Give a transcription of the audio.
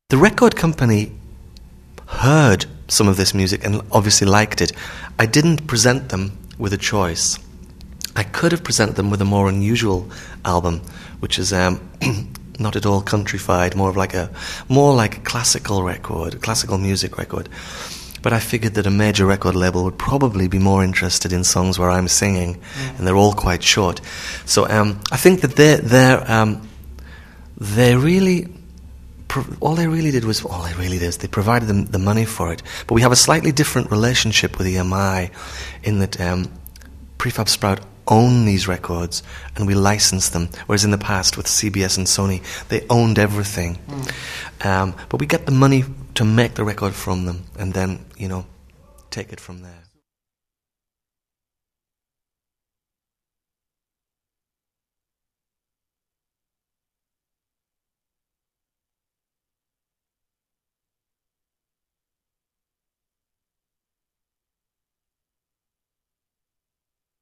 The record company heard some of this music and obviously liked it. I didn't present them with a choice. I could have presented them with a more unusual album, which is not at all countrified, more like a classical record, classical music record. But I figured that a major record label would probably be more interested in songs where I'm singing, and they're all quite short. So I think that they really. All they really did is they provided them the money for it. But we have a slightly different relationship with EMI in that Prefab Sprout own these records and we license them, whereas in the past with CBS and Sony, they owned everything. But we get the money to make the record from them and then, take it from there.